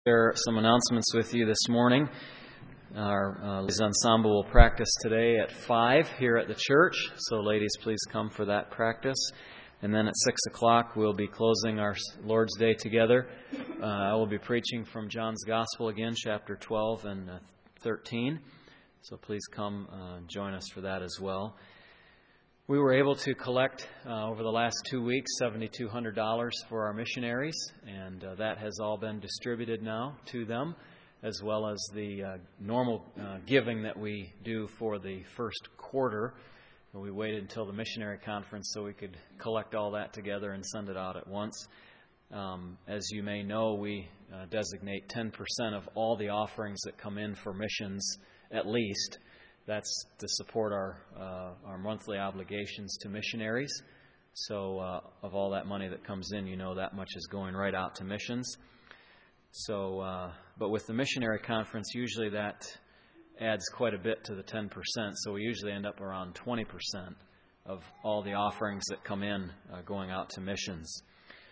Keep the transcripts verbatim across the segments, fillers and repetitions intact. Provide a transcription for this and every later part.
Share some announcements with you this morning. Our uh, ladies ensemble will practice today at five here at the church, so ladies, please come for that practice. And then at six o'clock, we'll be closing our Lord's Day together. Uh, I will be preaching from John's Gospel again, chapter twelve and uh, thirteen. So please come uh, and join us for that as well. We were able to collect uh, over the last two weeks seven thousand two hundred dollars for our missionaries, and uh, that has all been distributed now to them, as well as the uh, normal uh, giving that we do for the first quarter. We waited until the missionary conference so we could collect all that together and send it out at once. Um, as you may know, we uh, designate ten percent of all the offerings that come in for missions, at least. That's to support our uh, our monthly obligations to missionaries. So uh, of all that money that comes in, you know that much is going right out to missions. So, uh, but with the missionary conference, usually that adds quite a bit to the ten percent. So we usually end up around twenty percent of all the offerings that come in uh, going out to missions.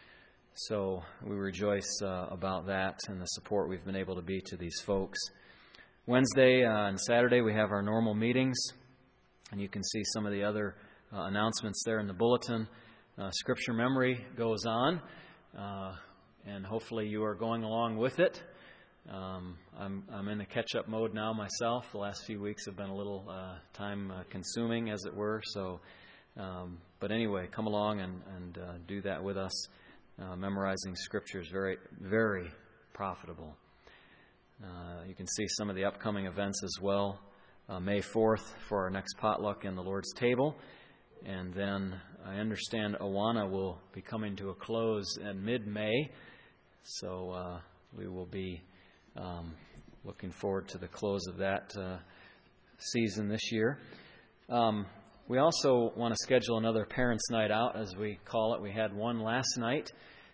So we rejoice uh, about that and the support we've been able to be to these folks. Wednesday uh, and Saturday we have our normal meetings, and you can see some of the other uh, announcements there in the bulletin. Uh, scripture memory goes on, uh, and hopefully you are going along with it. Um, I'm, I'm in the catch-up mode now myself. The last few weeks have been a little uh, time-consuming, as it were. So, um, but anyway, come along and, and uh, do that with us. Uh, memorizing scripture is very, very profitable. Uh, you can see some of the upcoming events as well. Uh, May fourth for our next potluck and the Lord's table. And then I understand Awana will be coming to a close in mid-May. So uh, we will be um, looking forward to the close of that uh, season this year. Um, we also want to schedule another Parents' Night Out, as we call it. We had one last night.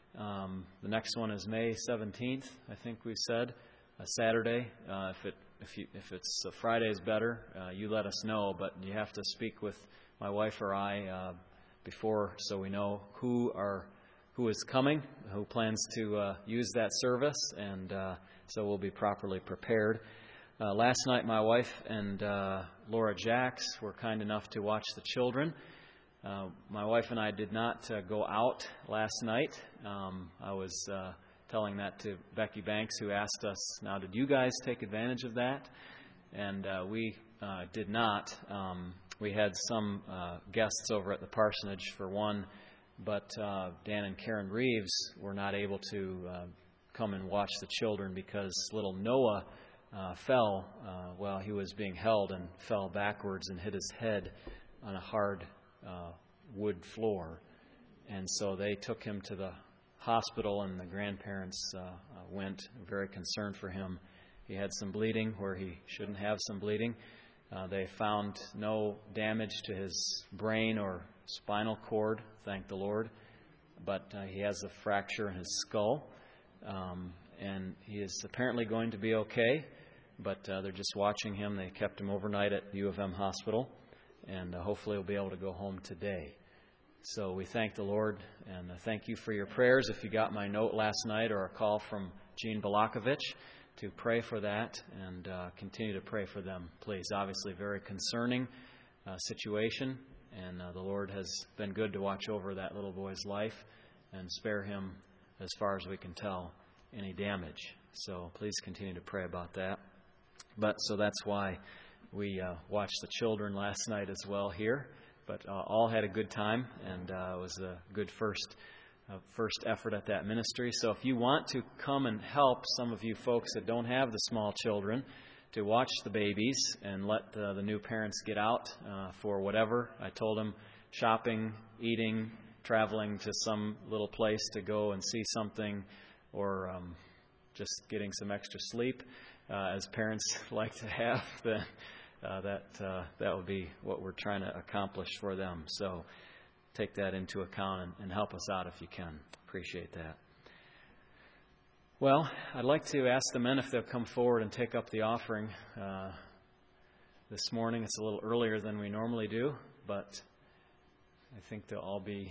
Um, the next one is May seventeenth, I think we said. A Saturday. Uh, if it if you if it's a Friday is better, uh, you let us know. But you have to speak with my wife or I uh, before, so we know who are who is coming, who plans to uh, use that service, and uh, so we'll be properly prepared. Uh, last night, my wife and uh, Laura Jacks were kind enough to watch the children. Uh, my wife and I did not uh, go out last night. Um, I was. Uh, telling that to Becky Banks, who asked us, now, did you guys take advantage of that? And uh, we uh, did not. Um, we had some uh, guests over at the parsonage for one, but uh, Dan and Karen Reeves were not able to uh, come and watch the children because little Noah uh, fell uh, while he was being held and fell backwards and hit his head on a hard uh, wood floor. And so they took him to the hospital, and the grandparents uh, uh, went, very concerned for him. He had some bleeding where he shouldn't have some bleeding. Uh, they found no damage to his brain or spinal cord, thank the Lord, but uh, he has a fracture in his skull, um, and he is apparently going to be okay, but uh, they're just watching him. They kept him overnight at U of M Hospital, and uh, hopefully he'll be able to go home today. So we thank the Lord, and thank you for your prayers. If you got my note last night or a call from Gene Balakovich, to pray for that and uh, continue to pray for them, please. Obviously, very concerning uh, situation, and uh, the Lord has been good to watch over that little boy's life and spare him, as far as we can tell, any damage. So please continue to pray about that. But so that's why we uh, watched the children last night as well here. But uh, all had a good time, and uh, it was a good first uh, first effort at that ministry. So if you want to come and help some of you folks that don't have the small children to watch the babies and let uh, the new parents get out uh, for whatever. I told them shopping, eating, traveling to some little place to go and see something, or um, just getting some extra sleep, uh, as parents like to have, then Uh, that uh, that would be what we're trying to accomplish for them. So take that into account and, and help us out if you can. Appreciate that. Well, I'd like to ask the men if they'll come forward and take up the offering. Uh, this morning it's a little earlier than we normally do, but I think they'll all be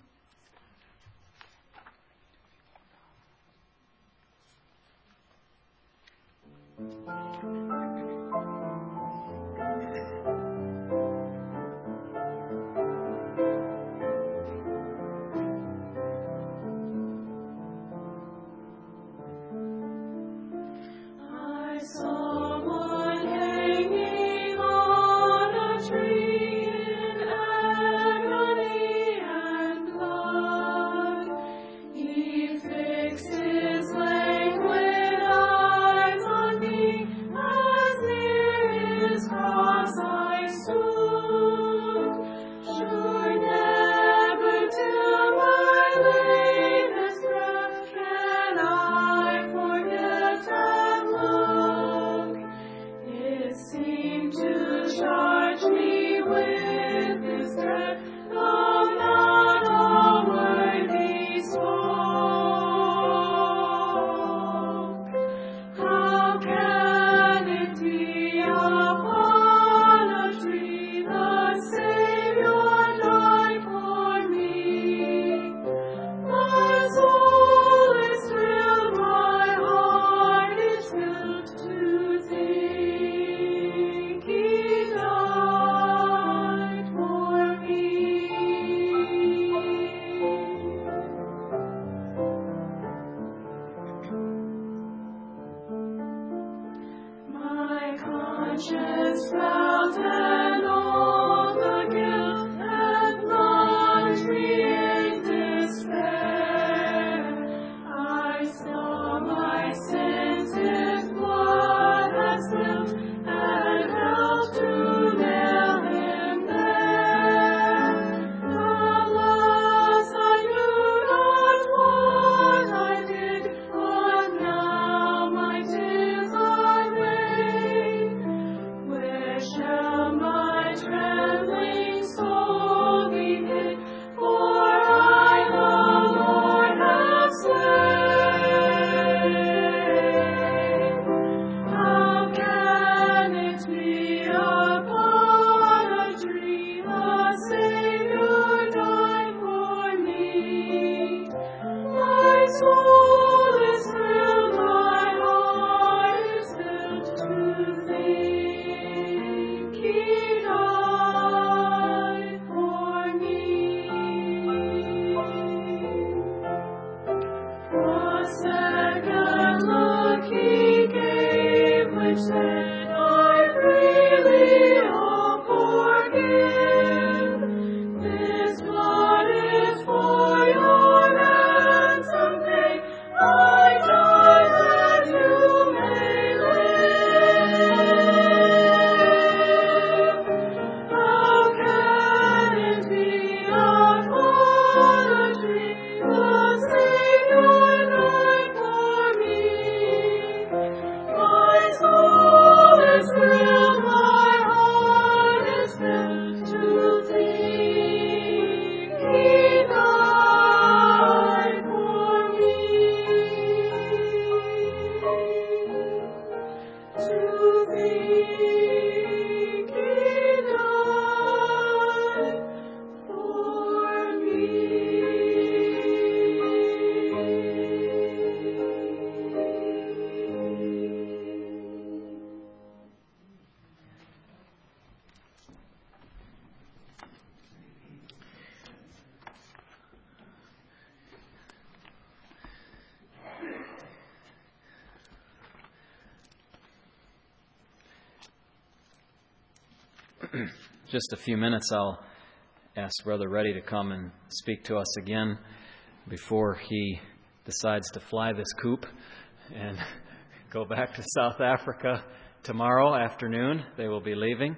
Just a few minutes, I'll ask Brother Reddy to come and speak to us again before he decides to fly this coop and go back to South Africa tomorrow afternoon. They will be leaving,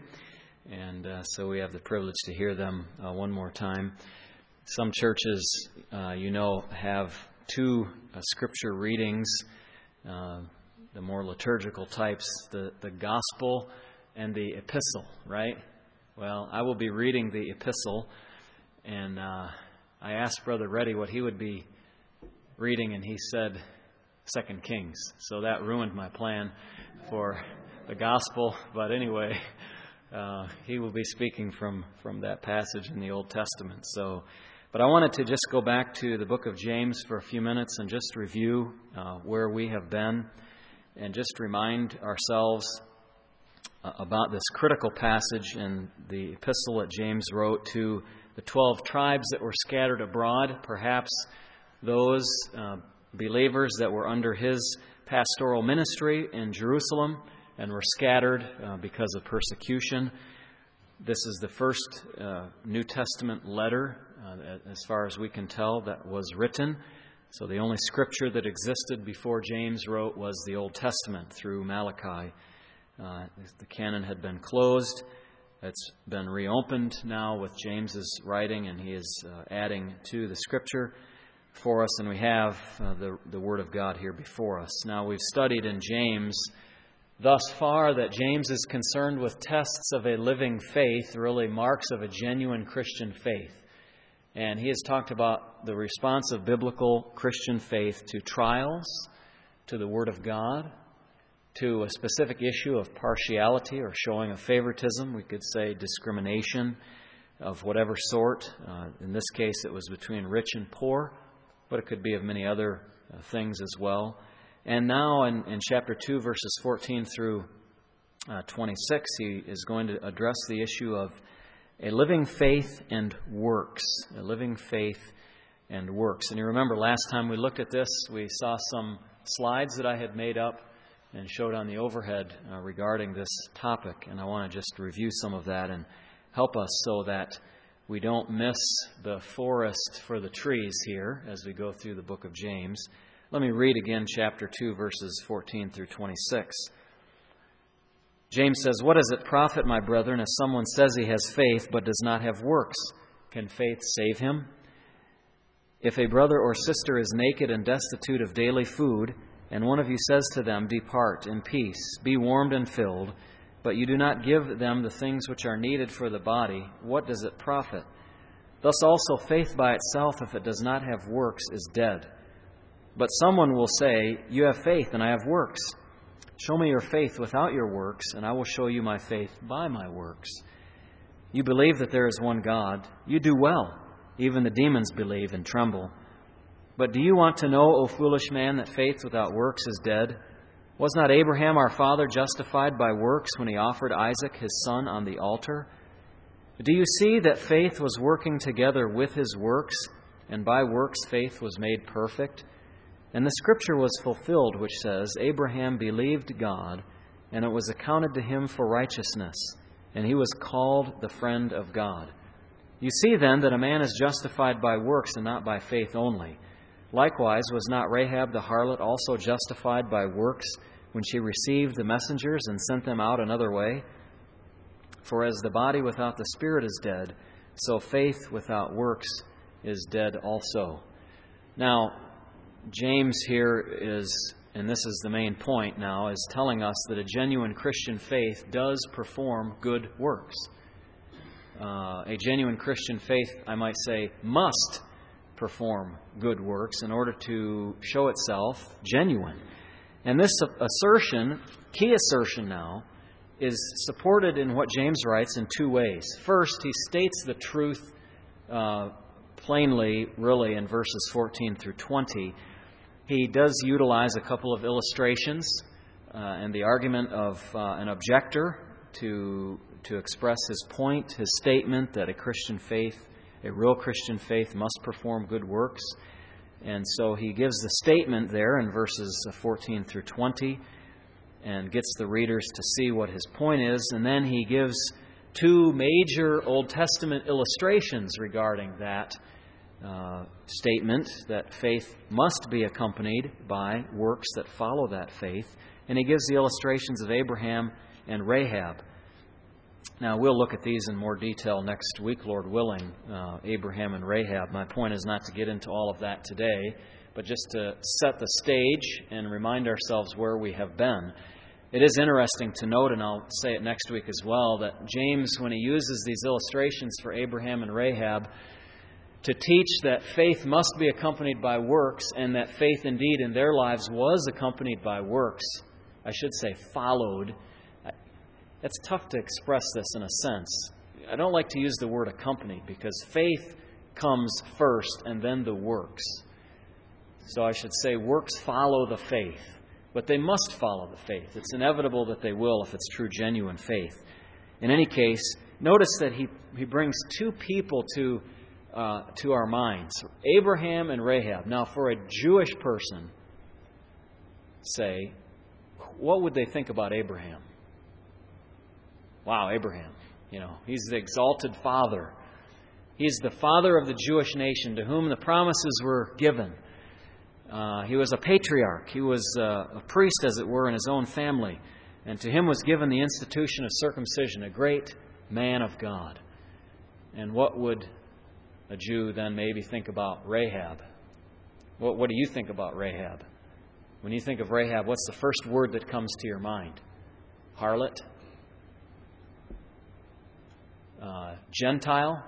and uh, so we have the privilege to hear them uh, one more time. Some churches, uh, you know, have two uh, scripture readings, uh, the more liturgical types, the, the gospel and the epistle, right? Well, I will be reading the epistle, and uh, I asked Brother Reddy what he would be reading, and he said Second Kings. So that ruined my plan for the gospel. But anyway, uh, he will be speaking from, from that passage in the Old Testament. So, but I wanted to just go back to the book of James for a few minutes and just review uh, where we have been, and just remind ourselves about this critical passage in the epistle that James wrote to the twelve tribes that were scattered abroad, perhaps those uh, believers that were under his pastoral ministry in Jerusalem and were scattered uh, because of persecution. This is the first uh, New Testament letter, uh, as far as we can tell, that was written. So the only scripture that existed before James wrote was the Old Testament through Malachi. Uh, the canon had been closed. It's been reopened now with James's writing, and he is uh, adding to the Scripture for us, and we have uh, the, the Word of God here before us. Now, we've studied in James thus far that James is concerned with tests of a living faith, really marks of a genuine Christian faith. And he has talked about the response of biblical Christian faith to trials, to the Word of God, to a specific issue of partiality or showing of favoritism, we could say discrimination of whatever sort. Uh, in this case, it was between rich and poor, but it could be of many other uh, things as well. And now in, in chapter two, verses fourteen through uh, twenty-six, he is going to address the issue of a living faith and works. A living faith and works. And you remember last time we looked at this, we saw some slides that I had made up and showed on the overhead uh, regarding this topic. And I want to just review some of that and help us so that we don't miss the forest for the trees here as we go through the book of James. Let me read again chapter two, verses fourteen through twenty-six. James says, "What does it profit, my brethren, if someone says he has faith but does not have works? Can faith save him? If a brother or sister is naked and destitute of daily food, and one of you says to them, 'Depart in peace, be warmed and filled,' but you do not give them the things which are needed for the body, what does it profit? Thus also faith by itself, if it does not have works, is dead. But someone will say, 'You have faith, and I have works. Show me your faith without your works, and I will show you my faith by my works. You believe that there is one God. You do well. Even the demons believe and tremble. But do you want to know, O foolish man, that faith without works is dead? Was not Abraham our father justified by works when he offered Isaac his son on the altar? Do you see that faith was working together with his works, and by works faith was made perfect? And the scripture was fulfilled, which says, Abraham believed God, and it was accounted to him for righteousness, and he was called the friend of God. You see then that a man is justified by works and not by faith only. Likewise, was not Rahab the harlot also justified by works when she received the messengers and sent them out another way? For as the body without the spirit is dead, so faith without works is dead also." Now, James here is, and this is the main point now, is telling us that a genuine Christian faith does perform good works. Uh, a genuine Christian faith, I might say, must perform good works in order to show itself genuine. And this assertion, key assertion now, is supported in what James writes in two ways. First, he states the truth uh, plainly, really, in verses fourteen through twenty. He does utilize a couple of illustrations uh, and the argument of uh, an objector to to express his point, his statement that a Christian faith, a real Christian faith, must perform good works. And so he gives the statement there in verses fourteen through twenty and gets the readers to see what his point is. And then he gives two major Old Testament illustrations regarding that uh, statement, that faith must be accompanied by works that follow that faith. And he gives the illustrations of Abraham and Rahab. Now, we'll look at these in more detail next week, Lord willing, uh, Abraham and Rahab. My point is not to get into all of that today, but just to set the stage and remind ourselves where we have been. It is interesting to note, and I'll say it next week as well, that James, when he uses these illustrations for Abraham and Rahab to teach that faith must be accompanied by works, and that faith indeed in their lives was accompanied by works, I should say followed. It's tough to express this in a sense. I don't like to use the word accompanied because faith comes first and then the works. So I should say works follow the faith, but they must follow the faith. It's inevitable that they will if it's true, genuine faith. In any case, notice that he, he brings two people to, uh, to our minds, Abraham and Rahab. Now, for a Jewish person, say, what would they think about Abraham? Wow, Abraham, you know, he's the exalted father. He's the father of the Jewish nation to whom the promises were given. Uh, he was a patriarch. He was uh, a priest, as it were, in his own family. And to him was given the institution of circumcision, a great man of God. And what would a Jew then maybe think about Rahab? What, what do you think about Rahab? When you think of Rahab, what's the first word that comes to your mind? Harlot? Uh, Gentile?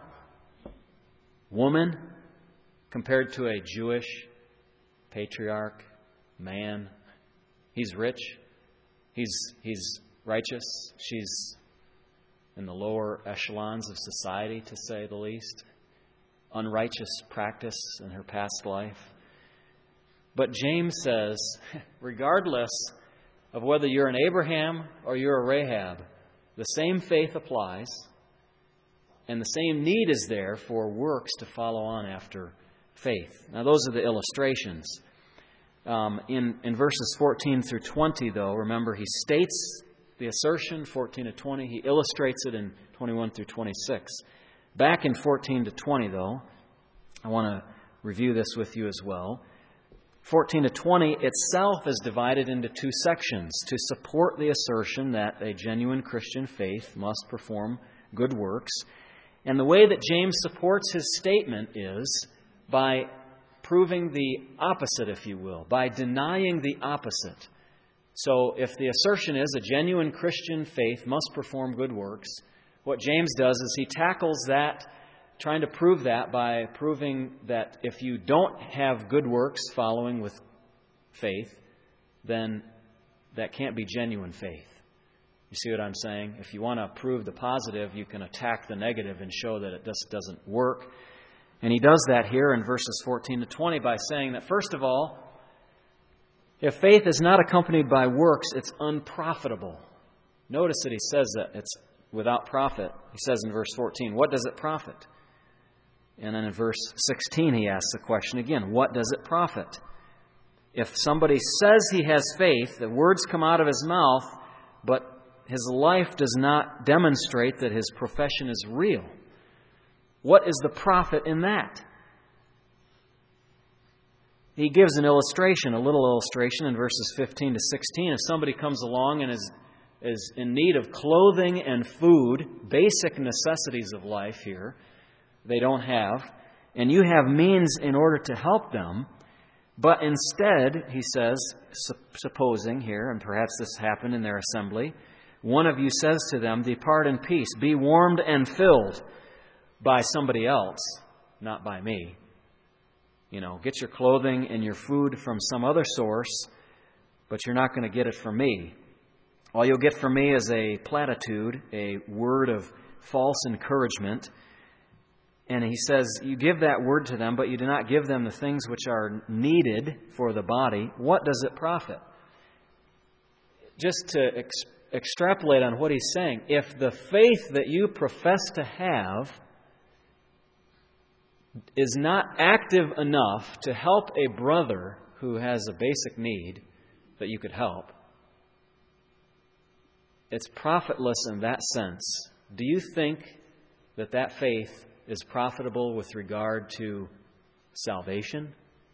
Woman? Compared to a Jewish patriarch, man. He's rich. He's, he's righteous. She's in the lower echelons of society, to say the least. Unrighteous practice in her past life. But James says, regardless of whether you're an Abraham or you're a Rahab, the same faith applies, and the same need is there for works to follow on after faith. Now, those are the illustrations. Um, in, in verses fourteen through twenty, though, remember, he states the assertion, fourteen to twenty. He illustrates it in twenty-one through twenty-six. Back in fourteen to twenty, though, I want to review this with you as well. fourteen to twenty itself is divided into two sections to support the assertion that a genuine Christian faith must perform good works. And the way that James supports his statement is by proving the opposite, if you will, by denying the opposite. So if the assertion is a genuine Christian faith must perform good works, what James does is he tackles that, trying to prove that by proving that if you don't have good works following with faith, then that can't be genuine faith. You see what I'm saying? If you want to prove the positive, you can attack the negative and show that it just doesn't work. And he does that here in verses fourteen to twenty by saying that, first of all, if faith is not accompanied by works, it's unprofitable. Notice that he says that it's without profit. He says in verse fourteen, what does it profit? And then in verse sixteen, he asks the question again, what does it profit? If somebody says he has faith, the words come out of his mouth, but his life does not demonstrate that his profession is real, what is the profit in that? He gives an illustration, a little illustration in verses fifteen to sixteen. If somebody comes along and is, is in need of clothing and food, basic necessities of life here, they don't have, and you have means in order to help them, but instead, he says, supposing here, and perhaps this happened in their assembly, one of you says to them, depart in peace, be warmed and filled by somebody else, not by me. You know, get your clothing and your food from some other source, but you're not going to get it from me. All you'll get from me is a platitude, a word of false encouragement. And he says, you give that word to them, but you do not give them the things which are needed for the body. What does it profit? Just to ex- extrapolate on what he's saying, if the faith that you profess to have is not active enough to help a brother who has a basic need that you could help, it's profitless in that sense. Do you think that that faith is profitable with regard to salvation?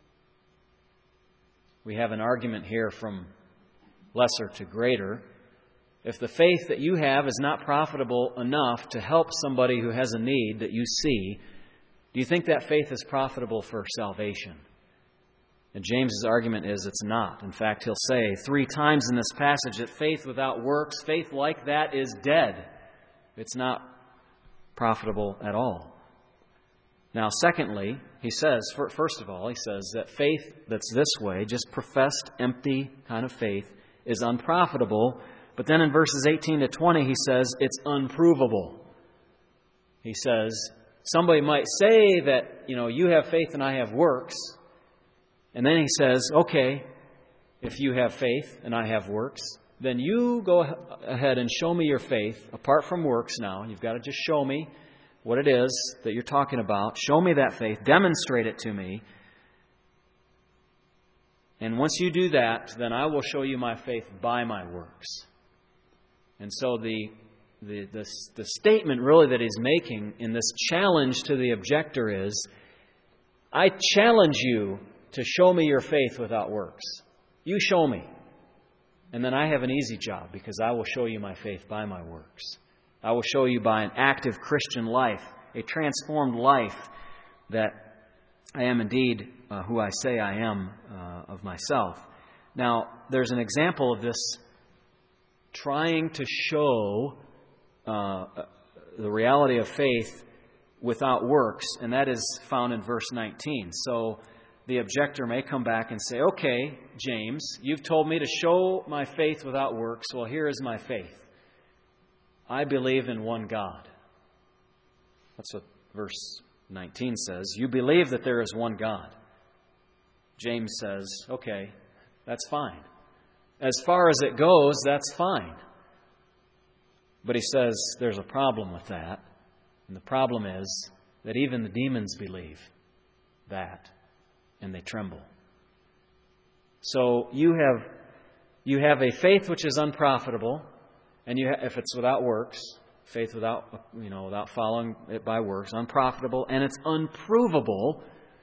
We have an argument here from lesser to greater. If the faith that you have is not profitable enough to help somebody who has a need that you see, do you think that faith is profitable for salvation? And James's argument is it's not. In fact, he'll say three times in this passage that faith without works, faith like that is dead. It's not profitable at all. Now, secondly, he says, first of all, he says that faith that's this way, just professed, empty kind of faith, is unprofitable. But then in verses eighteen to twenty, he says it's unprovable. He says, somebody might say that, you know, you have faith and I have works. And then he says, okay, if you have faith and I have works, then you go ahead and show me your faith apart from works now. You've got to just show me what it is that you're talking about. Show me that faith. Demonstrate it to me. And once you do that, then I will show you my faith by my works. And so the, the, the, the statement really that he's making in this challenge to the objector is, I challenge you to show me your faith without works. You show me. And then I have an easy job because I will show you my faith by my works. I will show you by an active Christian life, a transformed life, that I am indeed uh, who I say I am uh, of myself. Now, there's an example of this trying to show uh, the reality of faith without works, and that is found in verse nineteen. So the objector may come back and say, okay, James, you've told me to show my faith without works. Well, here is my faith. I believe in one God. That's what verse nineteen says. You believe that there is one God. James says, okay, that's fine. As far as it goes, that's fine. But he says there's a problem with that. And the problem is that even the demons believe that, and they tremble. So you have you have a faith which is unprofitable, and you ha- if it's without works, faith without you know without following it by works, unprofitable, and it's unprovable.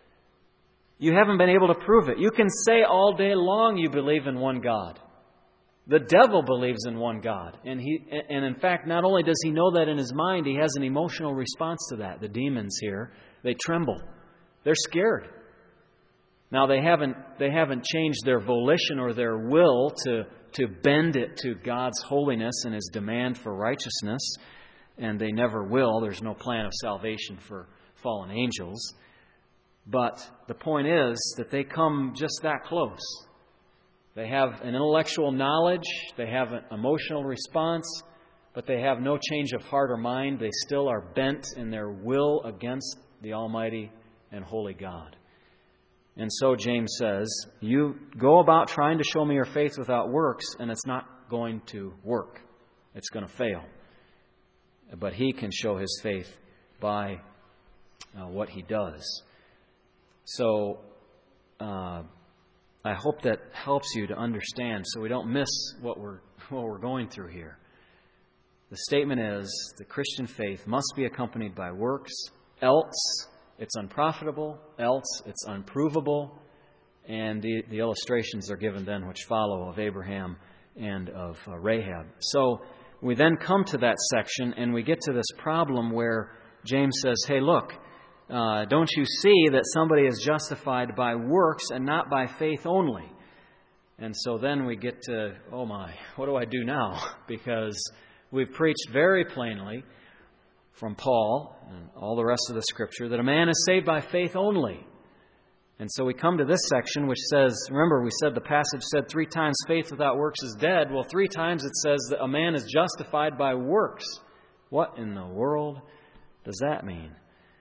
You haven't been able to prove it. You can say all day long you believe in one God. The devil believes in one God. And he and in fact, not only does he know that in his mind, he has an emotional response to that. The demons here, they tremble. They're scared. Now they haven't they haven't changed their volition or their will to, to bend it to God's holiness and His demand for righteousness. And they never will. There's no plan of salvation for fallen angels. But the point is that they come just that close. They have an intellectual knowledge, they have an emotional response, but they have no change of heart or mind. They still are bent in their will against the Almighty and Holy God. And so James says, you go about trying to show me your faith without works, and it's not going to work. It's going to fail. But he can show his faith by uh, what he does. So, uh, I hope that helps you to understand so we don't miss what we're what we're going through here. The statement is the Christian faith must be accompanied by works, else it's unprofitable, else it's unprovable, and the, the illustrations are given then which follow of Abraham and of uh, Rahab. So we then come to that section and we get to this problem where James says, hey, look, Uh, don't you see that somebody is justified by works and not by faith only? And so then we get to, oh my, what do I do now? Because we've preached very plainly from Paul and all the rest of the Scripture that a man is saved by faith only. And so we come to this section which says, remember we said the passage said three times faith without works is dead. Well, three times it says that a man is justified by works. What in the world does that mean?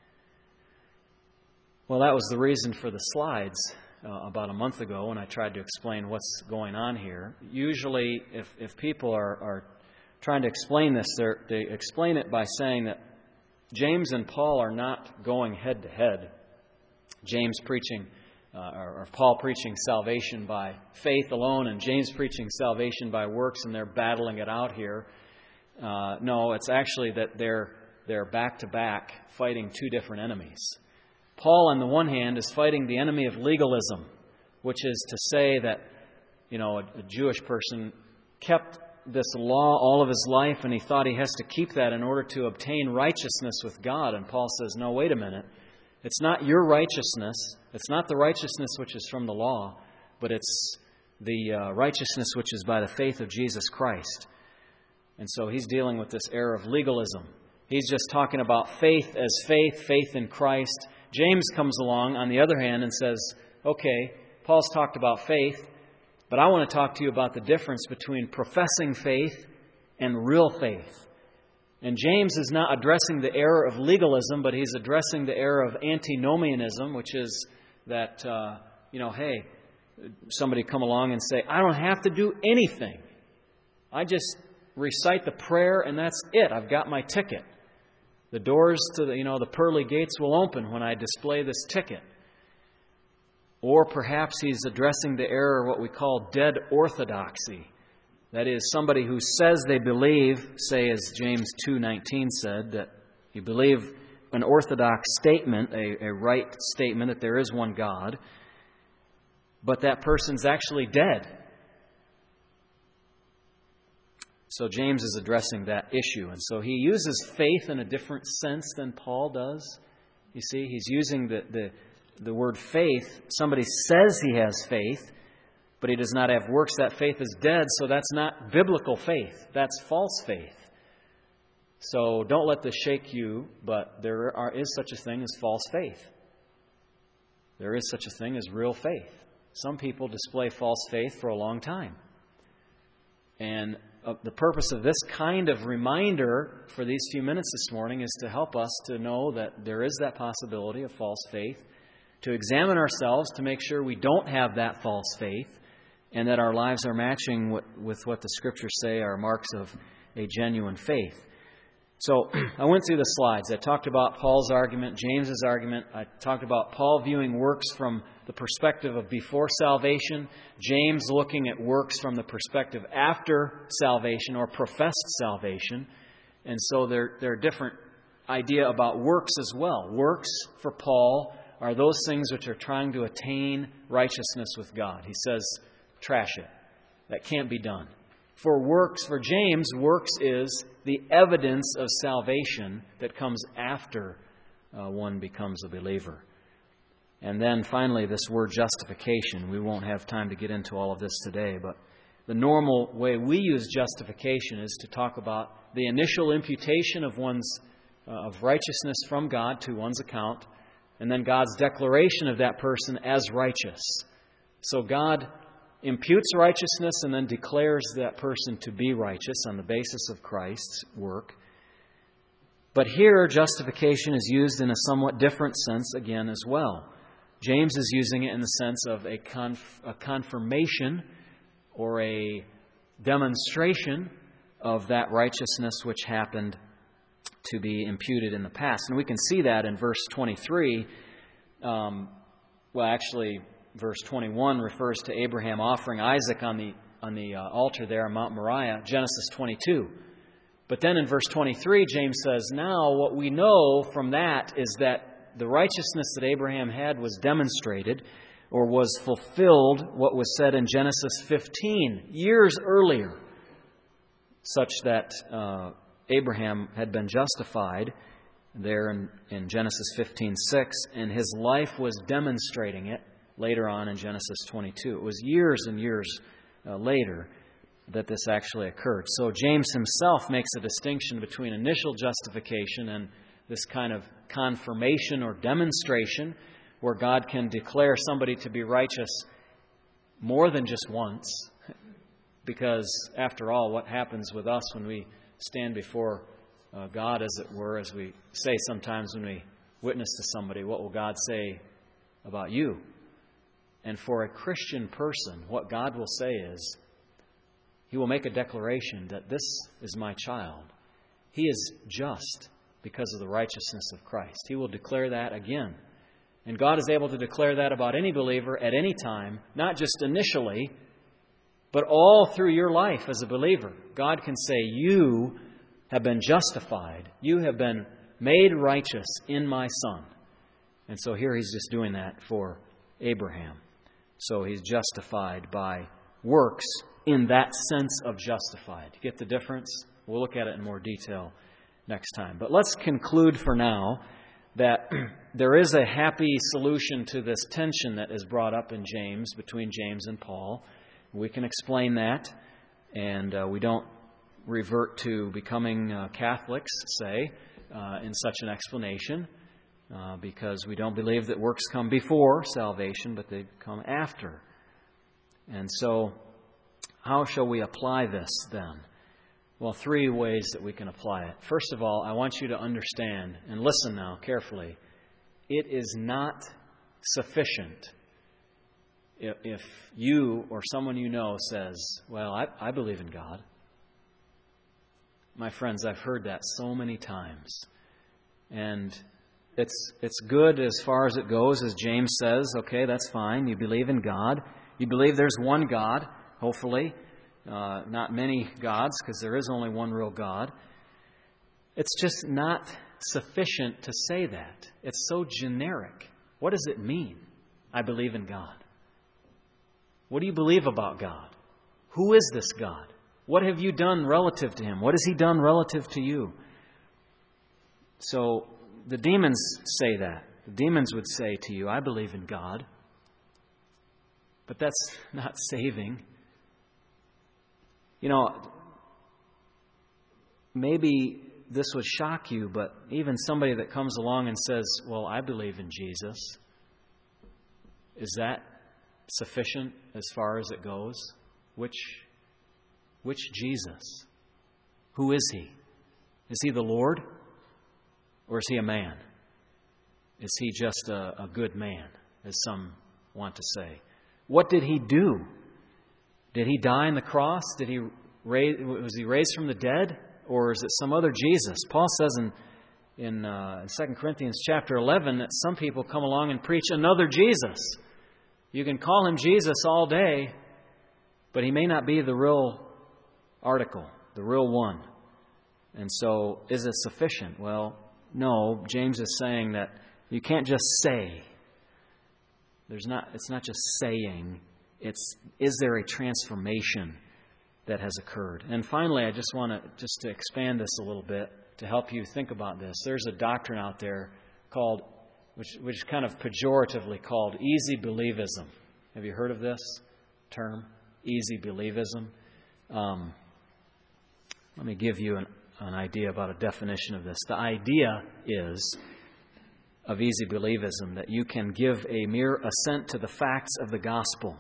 Well, that was the reason for the slides uh, about a month ago when I tried to explain what's going on here. Usually, if, if people are, are trying to explain this, they explain it by saying that James and Paul are not going head to head. James preaching, uh, or, or Paul preaching salvation by faith alone, and James preaching salvation by works, and they're battling it out here. Uh, no, it's actually that they're they're back to back fighting two different enemies. Paul, on the one hand, is fighting the enemy of legalism, which is to say that, you know, a, a Jewish person kept this law all of his life and he thought he has to keep that in order to obtain righteousness with God. And Paul says, no, wait a minute. It's not your righteousness. It's not the righteousness which is from the law, but it's the uh, righteousness which is by the faith of Jesus Christ. And so he's dealing with this error of legalism. He's just talking about faith as faith, faith in Christ. James comes along, on the other hand, and says, okay, Paul's talked about faith, but I want to talk to you about the difference between professing faith and real faith. And James is not addressing the error of legalism, but he's addressing the error of antinomianism, which is that, uh, you know, hey, somebody come along and say, I don't have to do anything. I just recite the prayer and that's it. I've got my ticket. The doors to the, you know, the pearly gates will open when I display this ticket. Or perhaps he's addressing the error of what we call dead orthodoxy. That is, somebody who says they believe, say as James two nineteen said, that you believe an orthodox statement, a, a right statement that there is one God, but that person's actually dead. So James is addressing that issue. And so he uses faith in a different sense than Paul does. You see, he's using the, the, the word faith. Somebody says he has faith, but he does not have works. That faith is dead, so that's not biblical faith. That's false faith. So don't let this shake you, but there are, is such a thing as false faith. There is such a thing as real faith. Some people display false faith for a long time. And uh, the purpose of this kind of reminder for these few minutes this morning is to help us to know that there is that possibility of false faith, to examine ourselves to make sure we don't have that false faith, and that our lives are matching with, with what the Scriptures say are marks of a genuine faith. So I went through the slides. I talked about Paul's argument, James's argument. I talked about Paul viewing works from the perspective of before salvation, James looking at works from the perspective after salvation or professed salvation. And so there, there are different idea about works as well. Works for Paul are those things which are trying to attain righteousness with God. He says, trash it. That can't be done. For works, for James, works is the evidence of salvation that comes after uh, one becomes a believer. And then finally, this word justification. We won't have time to get into all of this today, but the normal way we use justification is to talk about the initial imputation of one's uh, of righteousness from God to one's account, and then God's declaration of that person as righteous. So God imputes righteousness and then declares that person to be righteous on the basis of Christ's work. But here, justification is used in a somewhat different sense again as well. James is using it in the sense of a, conf- a confirmation or a demonstration of that righteousness which happened to be imputed in the past. And we can see that in verse twenty-three. Um, well, actually, verse twenty-one refers to Abraham offering Isaac on the on the uh, altar there on Mount Moriah, Genesis twenty-two. But then in verse twenty-three, James says, now what we know from that is that the righteousness that Abraham had was demonstrated or was fulfilled, what was said in Genesis fifteen, years earlier, such that uh, Abraham had been justified there in, in Genesis fifteen six, and his life was demonstrating it later on in Genesis twenty-two. It was years and years uh, later that this actually occurred. So James himself makes a distinction between initial justification and this kind of confirmation or demonstration where God can declare somebody to be righteous more than just once. Because after all, what happens with us when we stand before uh, God, as it were, as we say sometimes when we witness to somebody, what will God say about you? And for a Christian person, what God will say is, He will make a declaration that this is my child. He is just because of the righteousness of Christ. He will declare that again. And God is able to declare that about any believer at any time, not just initially, but all through your life as a believer. God can say, you have been justified. You have been made righteous in my Son. And so here He's just doing that for Abraham. So he's justified by works in that sense of justified. You get the difference? We'll look at it in more detail next time. But let's conclude for now that there is a happy solution to this tension that is brought up in James, between James and Paul. We can explain that, and uh, we don't revert to becoming uh, Catholics, say, uh, in such an explanation. Uh, because we don't believe that works come before salvation, but they come after. And so, how shall we apply this then? Well, three ways that we can apply it. First of all, I want you to understand, and listen now carefully, it is not sufficient if, if you or someone you know says, well, I, I believe in God. My friends, I've heard that so many times. And It's it's good as far as it goes, as James says. Okay, that's fine. You believe in God. You believe there's one God, hopefully. Uh, not many gods, because there is only one real God. It's just not sufficient to say that. It's so generic. What does it mean? I believe in God. What do you believe about God? Who is this God? What have you done relative to Him? What has He done relative to you? So the demons say that. The demons would say to you, I believe in God. But that's not saving. You know, maybe this would shock you, but even somebody that comes along and says, well, I believe in Jesus, is that sufficient as far as it goes? Which, which Jesus? Who is He? Is He the Lord? Or is He a man? Is He just a, a good man, as some want to say? What did He do? Did He die on the cross? Did He raise, was He raised from the dead? Or is it some other Jesus? Paul says in, in, uh, in Second Corinthians chapter eleven that some people come along and preach another Jesus. You can call Him Jesus all day, but He may not be the real article, the real one. And so, is it sufficient? Well, no. James is saying that you can't just say. There's not. It's not just saying. It's, is there a transformation that has occurred? And finally, I just want to just to expand this a little bit to help you think about this. There's a doctrine out there called, which which is kind of pejoratively called easy believism. Have you heard of this term, easy believism? Um, let me give you an, an idea about a definition of this. The idea is of easy believism that you can give a mere assent to the facts of the gospel.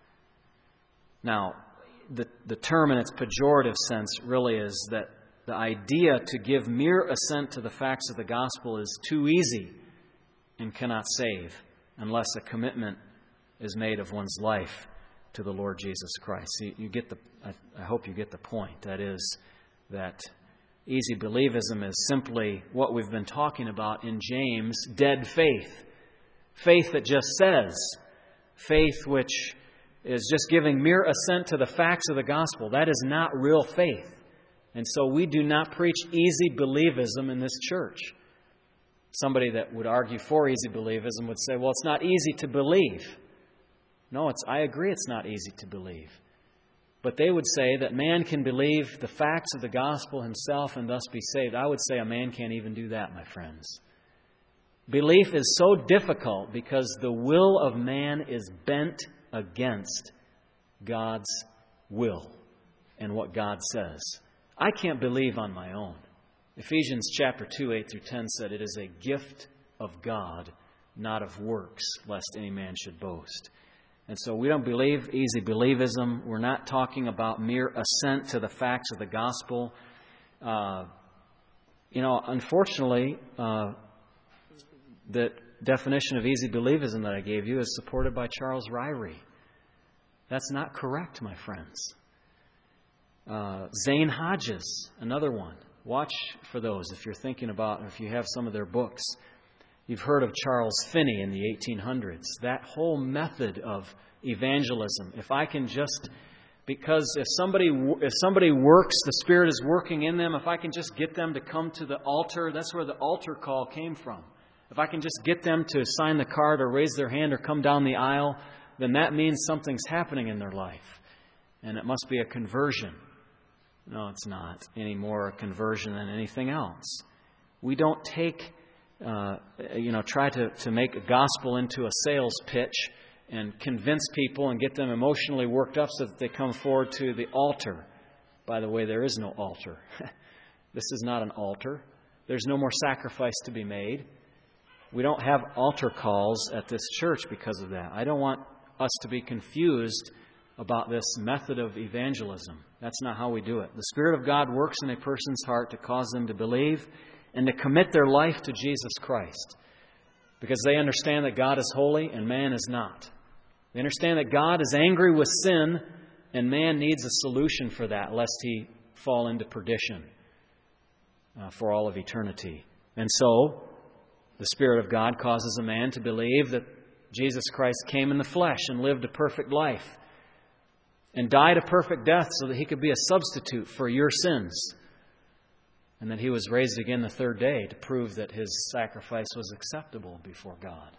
Now, the, the term in its pejorative sense really is that the idea to give mere assent to the facts of the gospel is too easy and cannot save unless a commitment is made of one's life to the Lord Jesus Christ. You, you get the, I, I hope you get the point. That is that easy believism is simply what we've been talking about in James, dead faith. Faith that just says, faith which is just giving mere assent to the facts of the gospel. That is not real faith. And so we do not preach easy believism in this church. Somebody that would argue for easy believism would say, well, it's not easy to believe. No, it's. I agree it's not easy to believe. But they would say that man can believe the facts of the gospel himself and thus be saved. I would say a man can't even do that, my friends. Belief is so difficult because the will of man is bent against God's will and what God says. I can't believe on my own. Ephesians chapter two, eight through ten said it is a gift of God, not of works, lest any man should boast. And so we don't believe easy believism. We're not talking about mere assent to the facts of the gospel. Uh, you know, unfortunately, uh, the definition of easy believism that I gave you is supported by Charles Ryrie. That's not correct, my friends. Uh, Zane Hodges, another one. Watch for those if you're thinking about, if you have some of their books. You've heard of Charles Finney in the eighteen hundreds. That whole method of evangelism. If I can just, because if somebody if somebody works, the Spirit is working in them. If I can just get them to come to the altar, that's where the altar call came from. If I can just get them to sign the card or raise their hand or come down the aisle, then that means something's happening in their life. And it must be a conversion. No, it's not any more a conversion than anything else. We don't take, uh, you know, try to, to make a gospel into a sales pitch and convince people and get them emotionally worked up so that they come forward to the altar. By the way, there is no altar. This is not an altar. There's no more sacrifice to be made. We don't have altar calls at this church because of that. I don't want us to be confused about this method of evangelism. That's not how we do it. The Spirit of God works in a person's heart to cause them to believe and to commit their life to Jesus Christ because they understand that God is holy and man is not. They understand that God is angry with sin and man needs a solution for that lest he fall into perdition uh, for all of eternity. And so The Spirit of God causes a man to believe that Jesus Christ came in the flesh and lived a perfect life and died a perfect death so that He could be a substitute for your sins, and that He was raised again the third day to prove that His sacrifice was acceptable before God.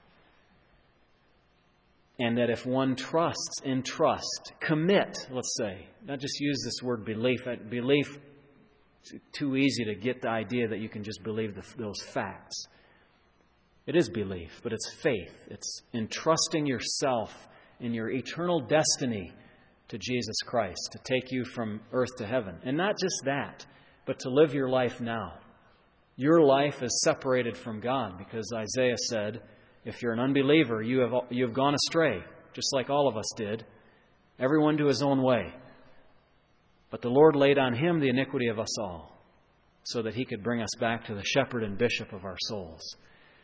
And that if one trusts in trust, commit, let's say, not just use this word belief. Belief, too easy to get the idea that you can just believe the, those facts. It is belief, but it's faith. It's entrusting yourself in your eternal destiny to Jesus Christ, to take you from earth to heaven. And not just that, but to live your life now. Your life is separated from God because Isaiah said, if you're an unbeliever, you have you have gone astray, just like all of us did, everyone to his own way. But the Lord laid on Him the iniquity of us all, so that He could bring us back to the shepherd and bishop of our souls.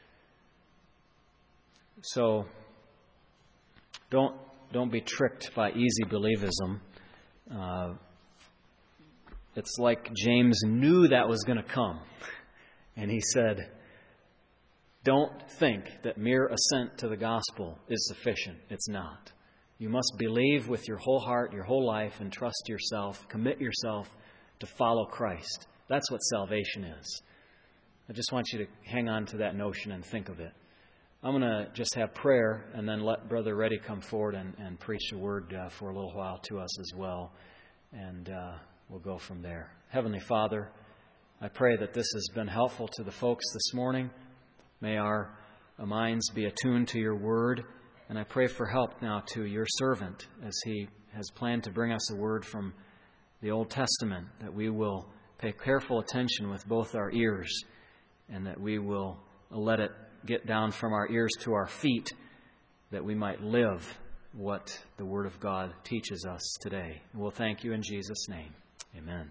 So, don't don't be tricked by easy believism. Uh, it's like James knew that was going to come. And he said, don't think that mere assent to the gospel is sufficient. It's not. You must believe with your whole heart, your whole life, and trust yourself, commit yourself to follow Christ. That's what salvation is. I just want you to hang on to that notion and think of it. I'm going to just have prayer and then let Brother Reddy come forward and, and preach a word uh, for a little while to us as well. And uh, we'll go from there. Heavenly Father, I pray that this has been helpful to the folks this morning. May our minds be attuned to your word. And I pray for help now to your servant as he has planned to bring us a word from the Old Testament, that we will pay careful attention with both our ears and that we will let it get down from our ears to our feet, that we might live what the Word of God teaches us today. And we'll thank you in Jesus' name. Amen.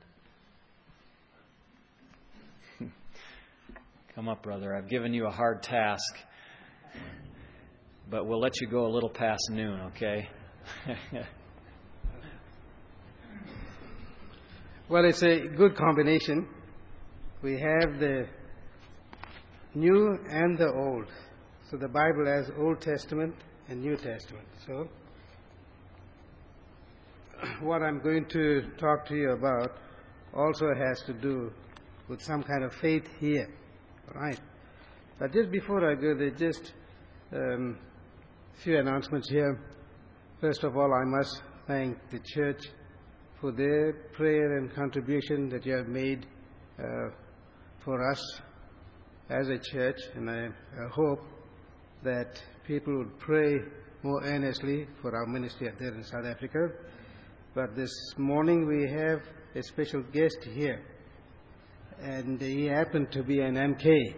Come up, brother. I've given you a hard task, but we'll let you go a little past noon, okay? Well, it's a good combination. We have the New and the Old. So the Bible has Old Testament and New Testament. So what I'm going to talk to you about also has to do with some kind of faith here. All right. But just before I go there, just a um, few announcements here. First of all, I must thank the church for their prayer and contribution that you have made uh, for us as a church, and I, I hope that people would pray more earnestly for our ministry there in South Africa. But this morning we have a special guest here, and he happened to be an M K.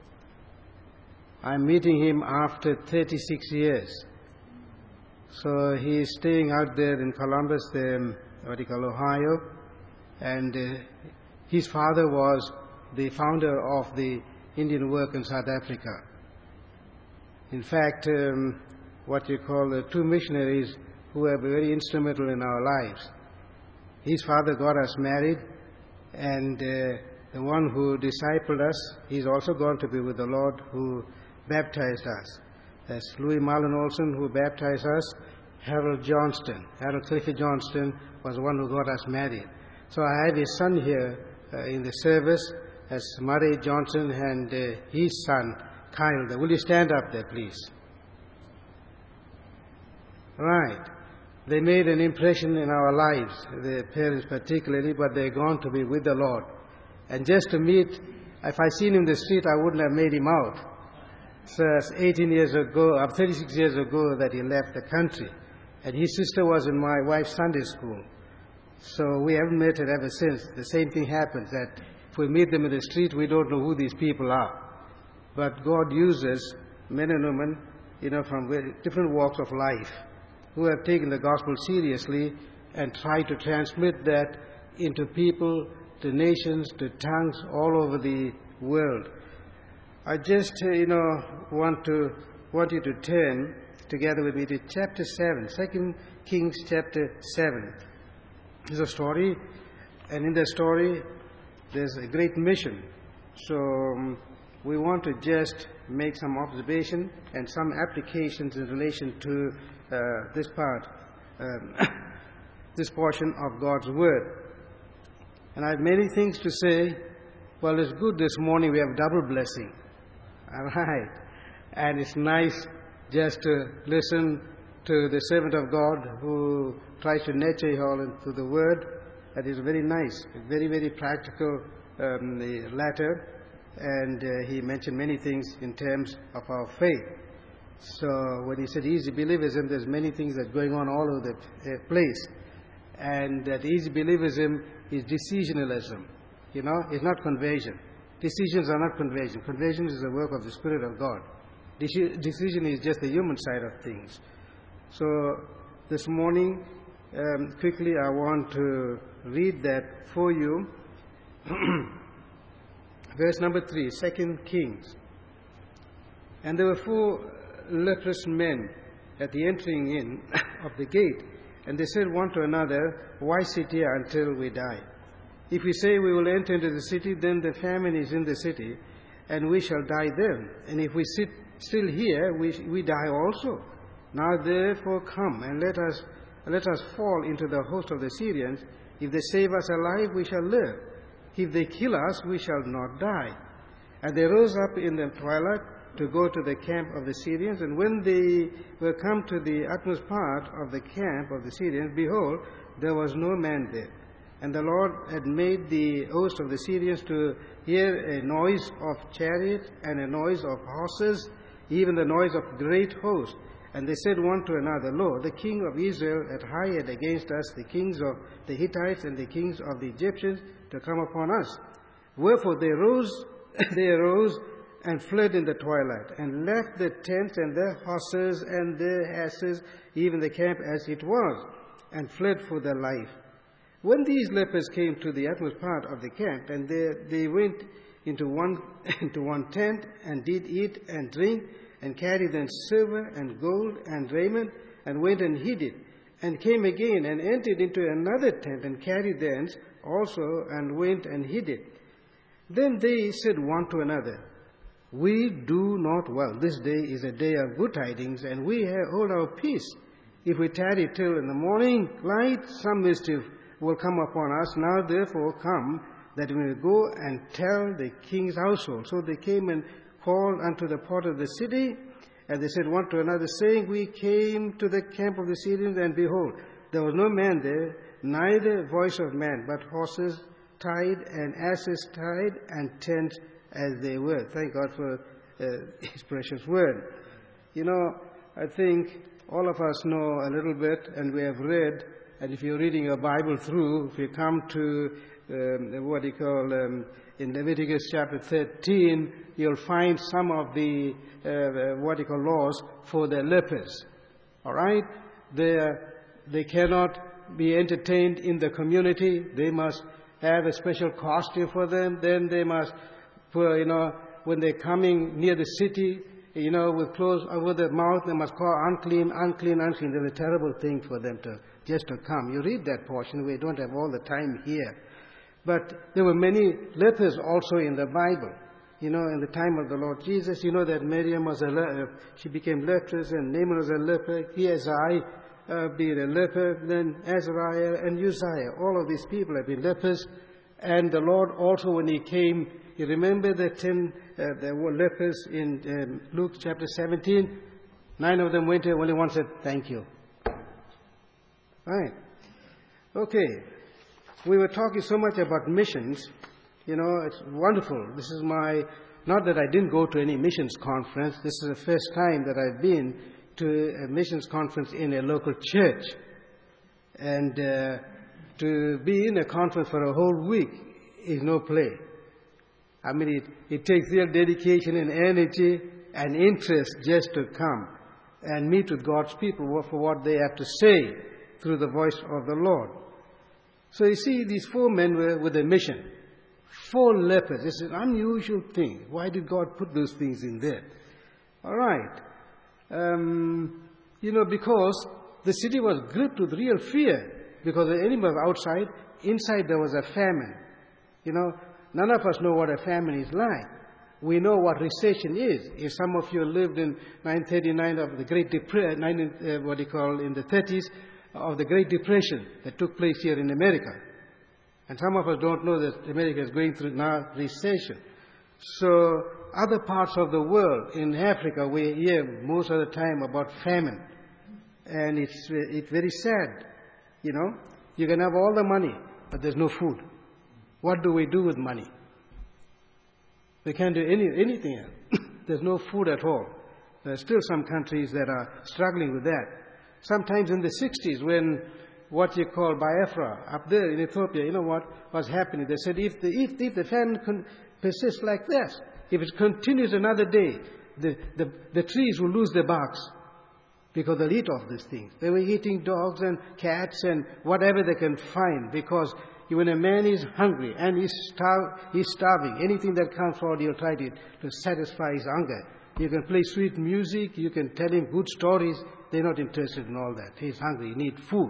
I'm meeting him after thirty-six years. So he is staying out there in Columbus, um, what you call Ohio, and uh, his father was the founder of the Indian work in South Africa. In fact, um, what you call the two missionaries who were very instrumental in our lives. His father got us married, and uh, the one who discipled us, he's also gone to be with the Lord, who baptized us. That's Louis Marlon Olson, who baptized us. Harold Johnston, Harold Clifford Johnston was the one who got us married. So I have his son here uh, in the service, as Murray Johnson and uh, his son, Kyle. Will you stand up there, please? Right. They made an impression in our lives, their parents particularly, but they're gone to be with the Lord. And just to meet, if I seen him in the street, I wouldn't have made him out. So it's eighteen years ago, or thirty-six years ago, that he left the country. And his sister was in my wife's Sunday school. So we haven't met her ever since. The same thing happens, that if we meet them in the street, we don't know who these people are. But God uses men and women, you know, from very different walks of life, who have taken the gospel seriously and try to transmit that into people, to nations, to tongues all over the world. I just, uh, you know, want to want you to turn together with me to chapter seven, Second Kings chapter seven. There's a story, and in the story, there's a great mission. So um, we want to just make some observation and some applications in relation to uh, this part, um, this portion of God's Word. And I have many things to say. Well, it's good this morning we have double blessing. All right. And it's nice just to listen to the servant of God who tries to nurture you all into the Word. That is very nice, very, very practical um, the latter. And uh, he mentioned many things in terms of our faith. So when he said easy believism, there's many things that are going on all over the uh, place. And that easy believism is decisionalism. You know, it's not conversion. Decisions are not conversion. Conversion is the work of the Spirit of God. Deci- decision is just the human side of things. So this morning, um, quickly I want to read that for you. Verse number three, Second Kings. And there were four leprous men at the entering in of the gate, and they said one to another, why sit here until we die? If we say we will enter into the city, then the famine is in the city, and we shall die then. And if we sit still here, we, we die also. Now therefore come, and let us, let us fall into the host of the Syrians. If they save us alive, we shall live. If they kill us, we shall not die. And they rose up in the twilight to go to the camp of the Syrians. And when they were come to the utmost part of the camp of the Syrians, behold, there was no man there. And the Lord had made the host of the Syrians to hear a noise of chariots and a noise of horses, even the noise of great hosts. And they said one to another, Lo, the king of Israel hath hired against us the kings of the Hittites and the kings of the Egyptians to come upon us. Wherefore they rose, they arose and fled in the twilight, and left the tents and their horses and their asses, even the camp as it was, and fled for their life. When these lepers came to the utmost part of the camp, and they, they went into one, into one tent, and did eat and drink, and carried thence silver and gold and raiment, and went and hid it, and came again, and entered into another tent, and carried thence also, and went and hid it. Then they said one to another, we do not well. This day is a day of good tidings, and we hold our peace. If we tarry till in the morning light, some mischief will come upon us. Now therefore come, that we may go and tell the king's household. So they came and called unto the port of the city, and they said one to another, saying, we came to the camp of the Syrians, and behold, there was no man there, neither voice of man, but horses tied and asses tied, and tents as they were. Thank God for uh, His precious word. You know, I think all of us know a little bit, and we have read, and if you're reading your Bible through, if you come to um, what you call um, in Leviticus chapter thirteen, you'll find some of the uh, what you call laws for the lepers. All right, they they cannot be entertained in the community. They must have a special costume for them. Then they must, for, you know, when they're coming near the city, you know, with clothes over their mouth, they must call unclean, unclean, unclean. There's a terrible thing for them to just to come. You read that portion. We don't have all the time here. But there were many lepers also in the Bible. You know, in the time of the Lord Jesus, you know that Miriam was a leper. She became leprous, and Naaman was a leper. Gehazi uh, being a leper. Then Azariah and Uzziah. All of these people have been lepers. And the Lord also, when He came, you remember the ten, uh, there were lepers in um, Luke chapter seventeen. Nine of them went there, only one said, thank you. Right. Okay. We were talking so much about missions. You know, it's wonderful. This is my, not that I didn't go to any missions conference. This is the first time that I've been to a missions conference in a local church. And uh, to be in a conference for a whole week is no play. I mean, it, it takes real dedication and energy and interest just to come and meet with God's people for what they have to say through the voice of the Lord. So you see, these four men were with a mission. Four lepers. It's an unusual thing. Why did God put those things in there? All right. Um, you know, because the city was gripped with real fear. Because the enemy was outside. Inside there was a famine. You know, none of us know what a famine is like. We know what recession is. If some of you lived in nineteen thirty-nine of the Great Depression, uh, what you call in the thirties of the Great Depression that took place here in America. And some of us don't know that America is going through now recession. So other parts of the world, in Africa, we hear most of the time about famine. And it's, it's very sad. You know, you can have all the money, but there's no food. What do we do with money? We can't do any, anything else. There's no food at all. There are still some countries that are struggling with that. Sometimes in the sixties, when what you call Biafra, up there in Ethiopia, you know what was happening? They said if the, if, if the famine con- persists like this, if it continues another day, the, the, the trees will lose their barks because they'll eat off these things. They were eating dogs and cats and whatever they can find, because when a man is hungry and he's, star- he's starving, anything that comes forward, he'll try to, to satisfy his hunger. You can play sweet music, you can tell him good stories. They're not interested in all that. He's hungry, he needs food.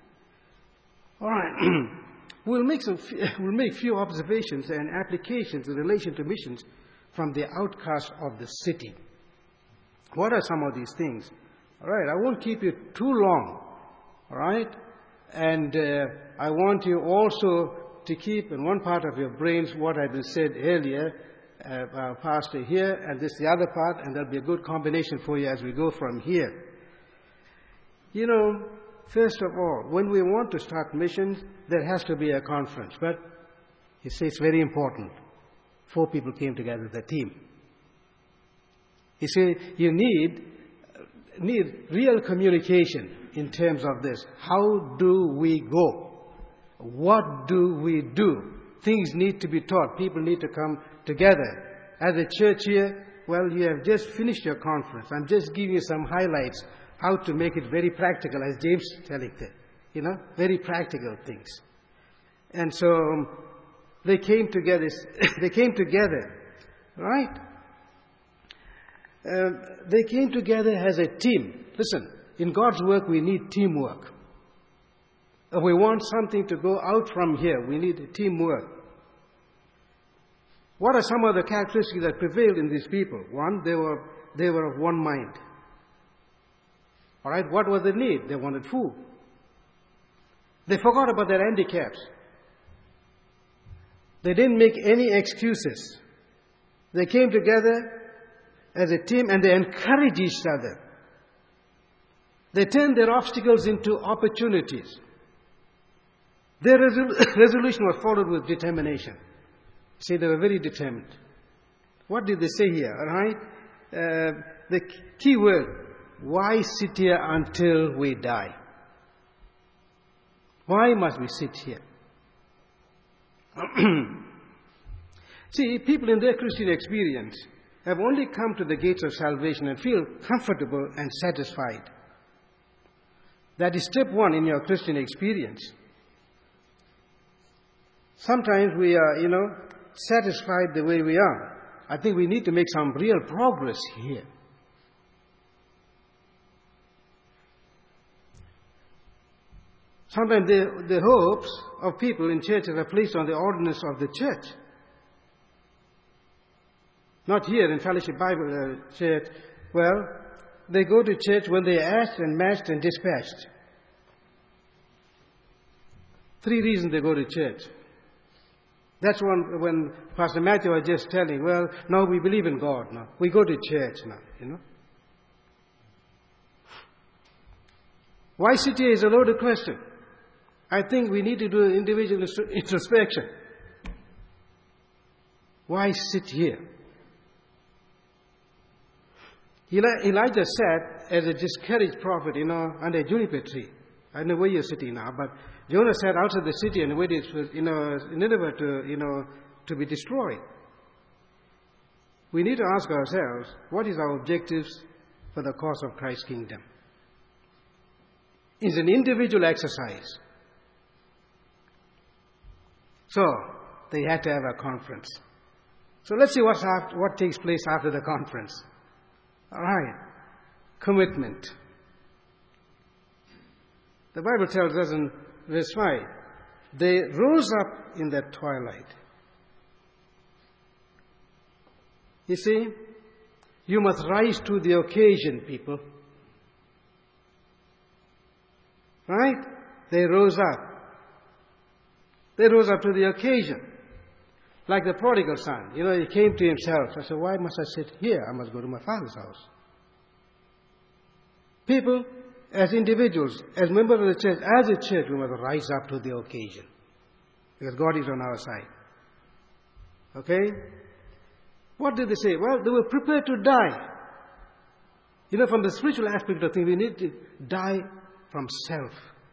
All right. we'll make some, we'll make few observations and applications in relation to missions from the outcasts of the city. What are some of these things? All right, I won't keep you too long. All right? And uh, I want you also to keep in one part of your brains what I said earlier, uh, our pastor here, and this the other part, and there'll be a good combination for you as we go from here. You know, first of all, when we want to start missions, there has to be a conference. But he says it's very important. Four people came together as a team. You see, you need, need real communication in terms of this. How do we go? What do we do? Things need to be taught. People need to come together. As a church here, well, you have just finished your conference. I'm just giving you some highlights, how to make it very practical, as James is telling them. You know, very practical things. And so um, they came together. they came together, right? Uh, they came together as a team. Listen, in God's work, we need teamwork. If we want something to go out from here, we need teamwork. What are some of the characteristics that prevailed in these people? One, they were, they were of one mind. All right, what was the need? They wanted food. They forgot about their handicaps. They didn't make any excuses. They came together as a team and they encouraged each other. They turned their obstacles into opportunities. Their resol- resolution was followed with determination. See, they were very determined. What did they say here? All right? Uh, the key word, why sit here until we die? Why must we sit here? See, people in their Christian experience have only come to the gates of salvation and feel comfortable and satisfied. That is step one in your Christian experience. Sometimes we are, you know, satisfied the way we are. I think we need to make some real progress here. Sometimes the, the hopes of people in churches are placed on the ordinance of the church. Not here in Fellowship Bible uh, Church. Well, they go to church when they are asked and matched and dispatched. Three reasons they go to church. That's one when Pastor Matthew was just telling, well, now we believe in God now. We go to church now, you know. Why sit here is a loaded question. I think we need to do individual introspection. Why sit here? Eli- Elijah sat as a discouraged prophet, you know, under a juniper tree. I don't know where you're sitting now, but Jonah sat outside the city and waited for, you know, Nineveh to, you know, to be destroyed. We need to ask ourselves, what is our objectives for the cause of Christ's kingdom? It's an individual exercise. So, they had to have a conference. So let's see what's after, what takes place after the conference. All right. Commitment. The Bible tells us in verse five, they rose up in the twilight. You see, you must rise to the occasion, people. Right? They rose up. They rose up to the occasion. Like the prodigal son. You know, he came to himself. I said, why must I sit here? I must go to my father's house. People, as individuals, as members of the church, as a church, we must rise up to the occasion. Because God is on our side. Okay? What did they say? Well, they were prepared to die. You know, from the spiritual aspect of things, we need to die from self.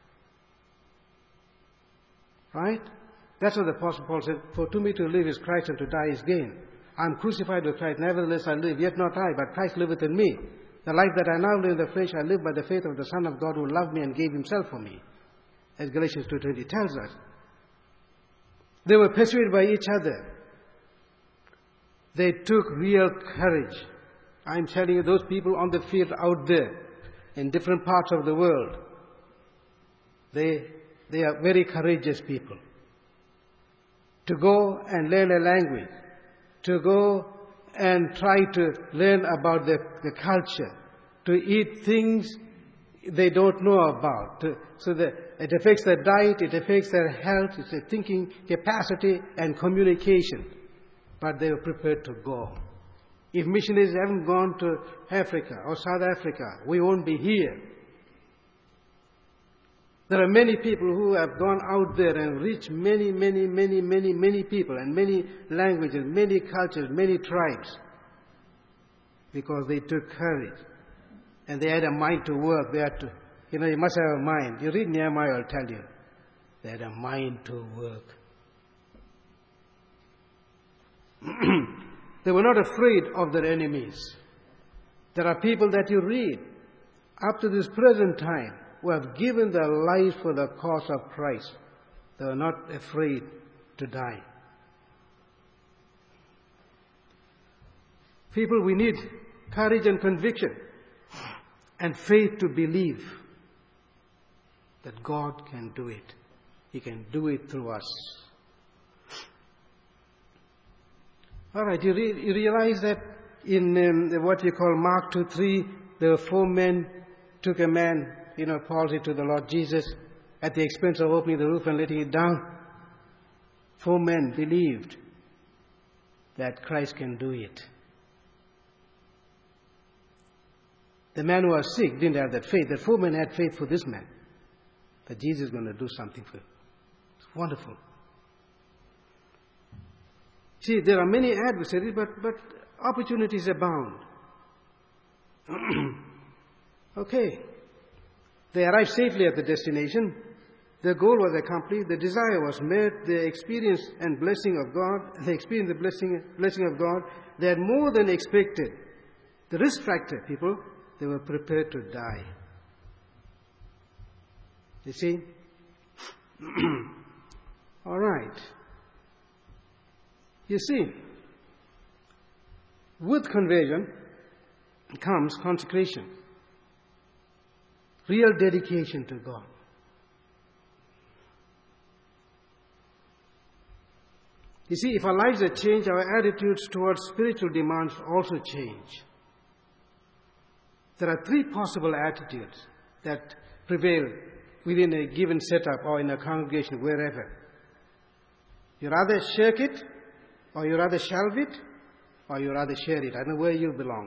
Right? That's what the Apostle Paul said, for to me to live is Christ and to die is gain. I am crucified with Christ, nevertheless I live, yet not I, but Christ liveth in me. The life that I now live in the flesh, I live by the faith of the Son of God who loved me and gave himself for me. As Galatians two twenty tells us. They were persuaded by each other. They took real courage. I'm telling you, those people on the field out there, in different parts of the world, they, they are very courageous people. To go and learn a language, to go and try to learn about the, the culture, to eat things they don't know about. To, so that it affects their diet, it affects their health, it's a thinking capacity and communication. But they were prepared to go. If missionaries haven't gone to Africa or South Africa, we won't be here. There are many people who have gone out there and reached many, many, many, many, many people and many languages, many cultures, many tribes. Because they took courage. And they had a mind to work. They had to, you know, you must have a mind. You read Nehemiah, I'll tell you. They had a mind to work. They were not afraid of their enemies. There are people that you read up to this present time who have given their lives for the cause of Christ. They are not afraid to die. People, we need courage and conviction and faith to believe that God can do it. He can do it through us. All right, you, re- you realize that in um, what you call Mark two three, there were four men took a man, you know, palsy to the Lord Jesus at the expense of opening the roof and letting it down. Four men believed that Christ can do it. The man who was sick didn't have that faith. The four men had faith for this man, that Jesus is going to do something for him. It's wonderful. See, there are many adversaries, but, but opportunities abound. Okay. They arrived safely at the destination. Their goal was accomplished. The desire was met. They experienced and blessing of God. They experienced the blessing, blessing of God. They had more than expected. The risk factor, people, they were prepared to die. You see? All right. You see, with conversion comes consecration, real dedication to God. You see, if our lives are changed, our attitudes towards spiritual demands also change. There are three possible attitudes that prevail within a given setup or in a congregation, wherever. You rather shirk it, or you rather shelve it, or you rather share it. I don't know where you belong.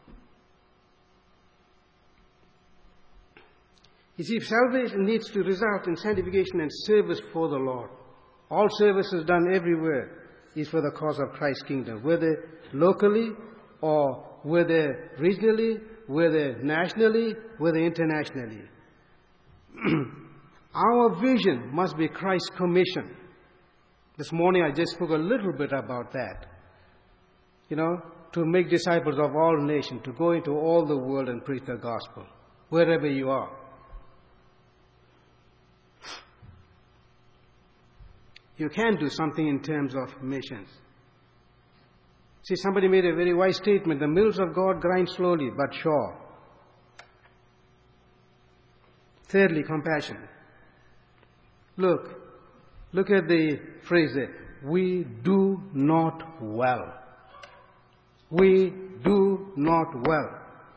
You see, salvation needs to result in sanctification and service for the Lord. All services done everywhere is for the cause of Christ's kingdom, whether locally or whether regionally, whether nationally, whether internationally. Our vision must be Christ's commission. This morning I just spoke a little bit about that. You know, to make disciples of all nations, to go into all the world and preach the gospel, wherever you are. You can do something in terms of missions. See, somebody made a very wise statement. The mills of God grind slowly but sure. Thirdly, compassion. Look, look at the phrase there. We do not well. we do not well.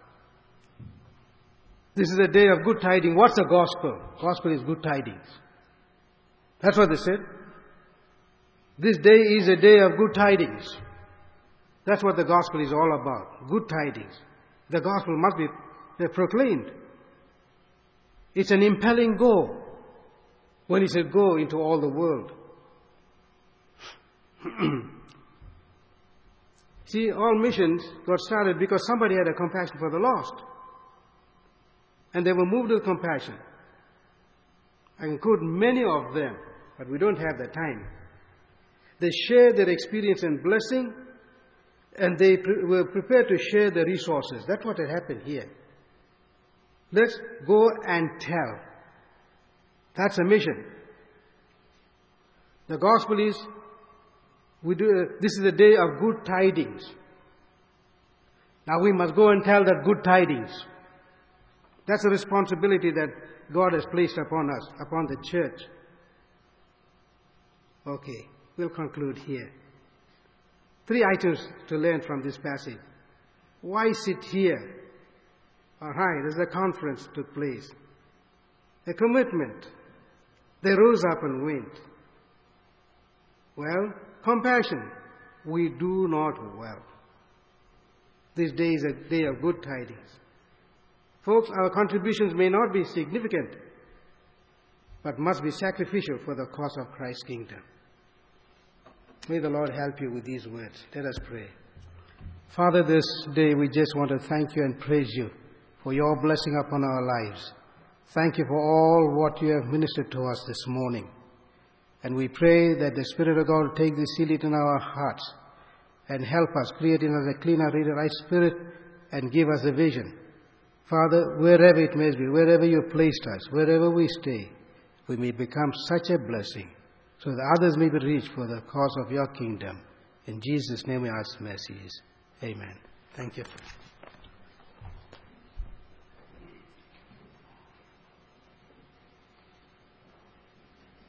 This is a day of good tidings. What's the gospel? Gospel is good tidings. That's what they said. This day is a day of good tidings. That's what the gospel is all about. Good tidings. The gospel must be proclaimed. It's an impelling go. When he said go into all the world. See, all missions got started because somebody had a compassion for the lost. And they were moved with compassion. I can quote many of them, but we don't have the time. They shared their experience and blessing, and they pre- were prepared to share the resources. That's what had happened here. Let's go and tell. That's a mission. The gospel is, we do. Uh, this is a day of good tidings. Now we must go and tell that good tidings. That's a responsibility that God has placed upon us, upon the church. Okay, we'll conclude here. Three items to learn from this passage. Why sit here? All right, as the conference took place. A commitment. They rose up and went. Well, compassion. We do not well. This day is a day of good tidings. Folks, our contributions may not be significant, but must be sacrificial for the cause of Christ's kingdom. May the Lord help you with these words. Let us pray. Father, this day we just want to thank you and praise you for your blessing upon our lives. Thank you for all what you have ministered to us this morning. And we pray that the Spirit of God will take this seal it in our hearts and help us, create in us a clean and right spirit, and give us a vision. Father, wherever it may be, wherever you have placed us, wherever we stay, we may become such a blessing so that others may be reached for the cause of your kingdom. In Jesus' name we ask mercies. Amen. Thank you.